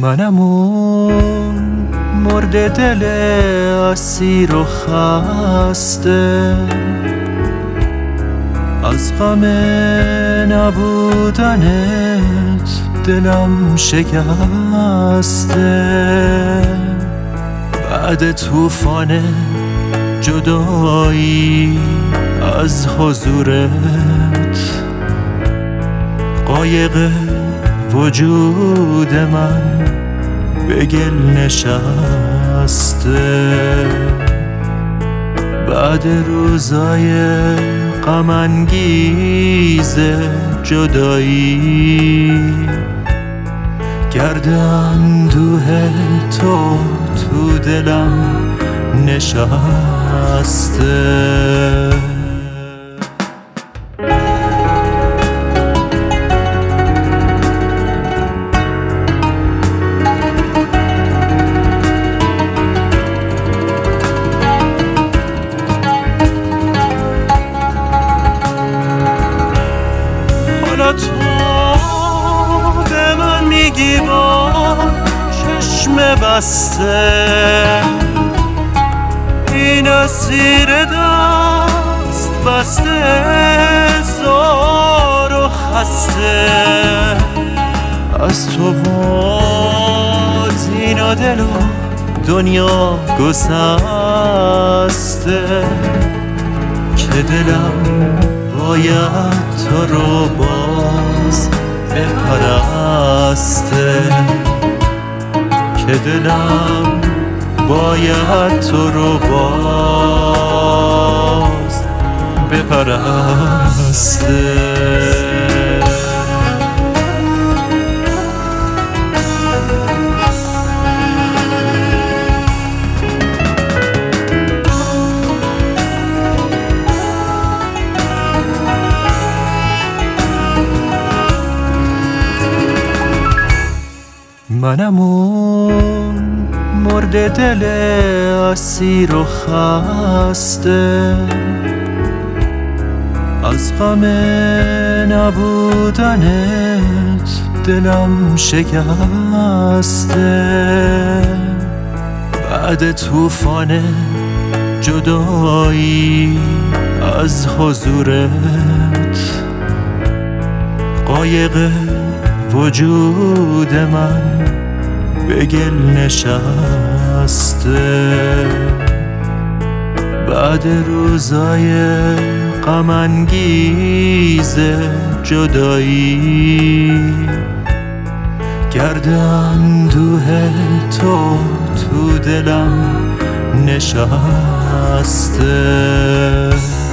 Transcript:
منم اون مرد دل اسیر و خسته، از غم نبودنت دلم شکسته. بعد طوفان جدایی از حضورت، قایق وجود من به گل نشسته. بعد روزای غم انگیز جدایی، گرد اندوه تو دلم نشسته. حالا تو به من میگی با چشم بسته، این اسیر دست بسته زار و خسته. از تو و دین و دل و دنیا گسسته، که دلم باید تو رو باز بپرسته، که دلم باید تو رو باز بپرسته. منم اون مرد دل اسیر و خسته، از غم نبودنت دلم شکسته. بعد طوفان جدایی از حضورت، قایق وجود من به گل نشسته. بعد روزای غم انگیز جدایی، گرد اندوه تو دلم نشسته.